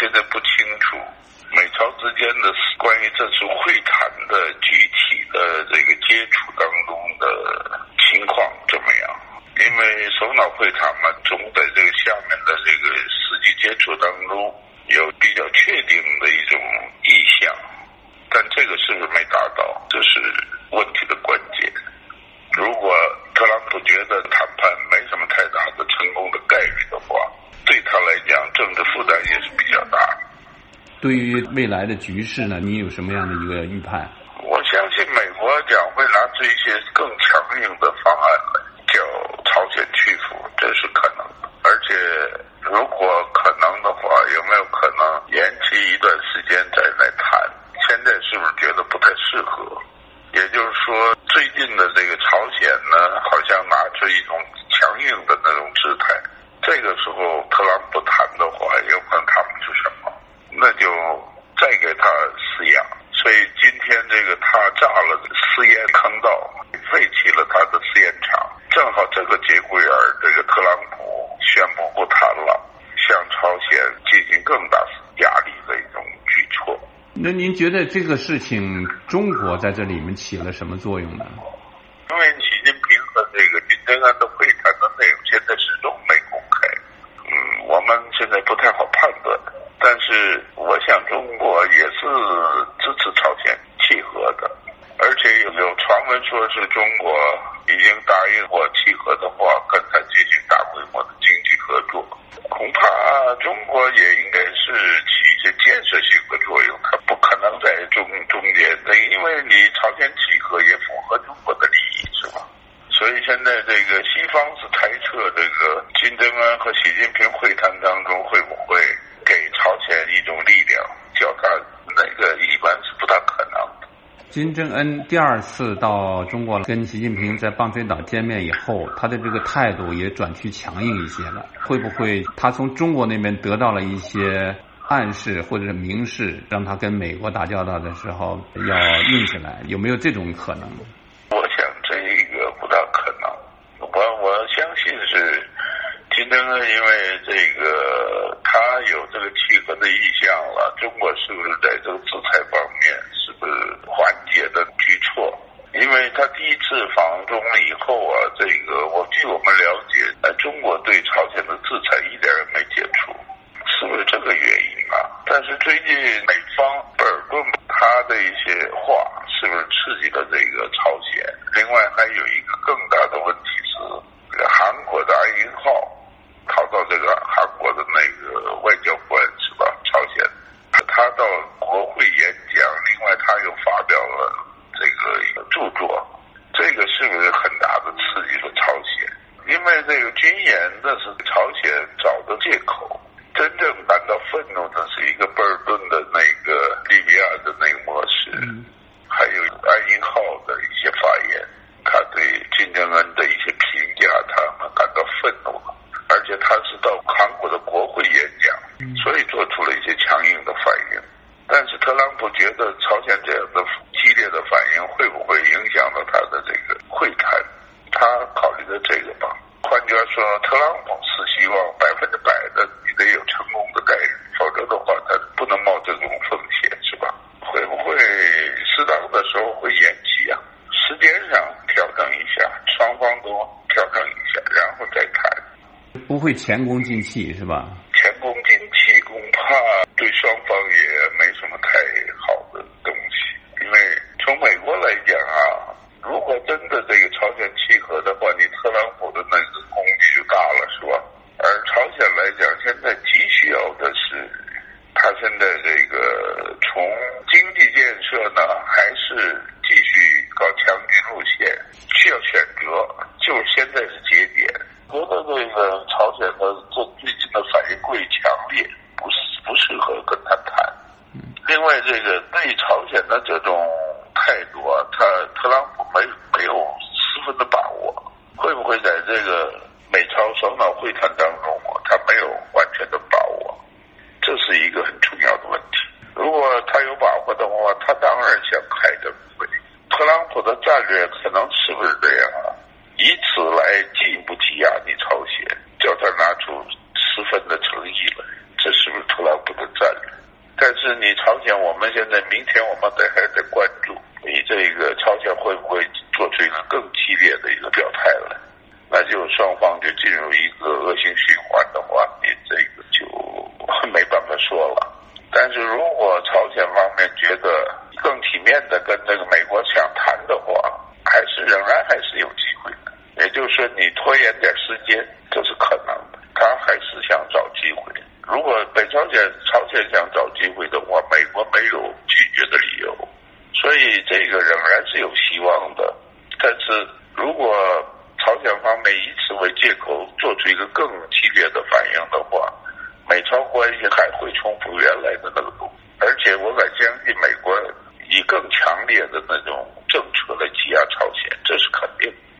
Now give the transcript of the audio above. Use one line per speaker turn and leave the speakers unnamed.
现在不清楚美朝之间的关于这次会谈的具体的这个接触当中的情况怎么样。因为首脑会谈嘛，总在这个下面的这个实际接触当中有比较确定的一种意向，但这个是不是没达到，这是问题的关键。如果特朗普觉得谈判没什么太大的成功的概率的话，对他来讲政治负担也是比较大的。
对于未来的局势呢，你有什么样的一个预判？
我相信美国将会拿出一些更强硬的方案来叫朝鲜屈服，这是可能的。而且如果可能的话，有没有可能延期一段时间再来谈？现在是不是觉得不太适合？也就是说，最近的这个朝鲜呢，好像拿出一种强硬的那种姿态。这个时候特朗普谈的话，有可能谈不出什么，那就再给他试验。所以今天这个他炸了试验坑道，废弃了他的试验场，正好这个节骨眼儿，这个特朗普宣布不谈了，向朝鲜进行更大压力的一种举措。
那您觉得这个事情中国在这里面起了什么作用呢？
因为习近平和这个金正恩的会谈的内容现在始终没公开，我们现在不太好判断。但是我想中国也是支持朝鲜契合的，而且有传闻说是中国已经答应过契合的话，跟他进行大规模的经济合作。恐怕中国也应该是起一些建设性的作用，它不可能在中间的，因为你朝鲜契合也符合中国的利益，是吧？所以现在这个西方是猜测这个金正恩和习近平会谈当中会不会给朝鲜一种力量，叫他那个一般是不大可能的。
金正恩第二次到中国跟习近平在棒槌岛见面以后，他的这个态度也转趋强硬一些了。会不会他从中国那边得到了一些暗示或者是明示，让他跟美国打交道的时候要硬起来？有没有这种可能？
我想这个不大可能。我相信是金正恩，因为这个他有这个契合的意向了，中国是不是在这个制裁方面是不是缓解的举措？因为他第一次访中了以后啊，这个据我们了解，中国对朝鲜的制裁一点也没解除，是不是这个原因啊？但是最近美方贝尔顿他的一些话，是不是刺激了这个朝鲜？另外还有一个更大的问题是，韩国的安英浩逃到这个韩国的那个外交官是吧？朝鲜，他到国会演讲，另外他又发表了这个一个著作，这个是不是很大的刺激了朝鲜？因为这个军演这是朝鲜找的借口，真正感到愤怒的是一个贝尔顿的那个利比亚的那个模式，还有安英浩的一些发言，他对金正恩的一些评价，他们感到愤怒了。而且他是到韩国的国会演讲，所以做出了一些强硬的反应。但是特朗普觉得朝鲜这样的激烈的反应会不会影响到他的这个会谈，他考虑的这个吧。换句话说，特朗普是希望100%的你得有成功的概率，否则的话他不能冒这种风险，是吧？会不会适当的时候会延期啊？时间上调整一下，双方都调整一下，然后再谈。
不会前功尽弃是吧？
前功尽弃恐怕对双方也没什么太好的东西，因为从美国来讲啊，如果真的这个朝鲜契合的话，你特朗普的那个功率就大了，是吧？而朝鲜来讲，现在急需要的是，他现在这个从经济建设呢，还是继续搞强军路线，需要选择，就是现在是节点。觉得这个朝鲜的这最近的反应过于强烈，不适合跟他谈。另外，这个对朝鲜的这种态度啊，特朗普没有十分的把握，会不会在这个美朝首脑会谈当中啊，他没有完全的把握，这是一个很重要的问题。如果他有把握的话，他当然想开这个会。特朗普的战略可能是不是这样啊？以此来进一步挤压你朝鲜，叫他拿出10分的诚意来，这是不是特朗普的战略？ 但是你朝鲜，我们现在明天我们还得关注你这个朝鲜会不会做出一个更激烈的一个表态来，那就双方就进入一个恶性循环的话，你这个就没办法说了。但是如果朝鲜方面觉得更体面的跟这个美国想谈的话，仍然还是有机会的。也就是说，你拖延点时间，这是可能的。他还是想找机会。如果朝鲜想找机会的话，美国没有拒绝的理由，所以这个仍然是有希望的。但是如果朝鲜方面以此为借口做出一个更激烈的反应的话，美朝关系还会重复原来的那个路，而且我敢相信美国以更强烈的那种政策来挤压朝鲜，这是肯定的。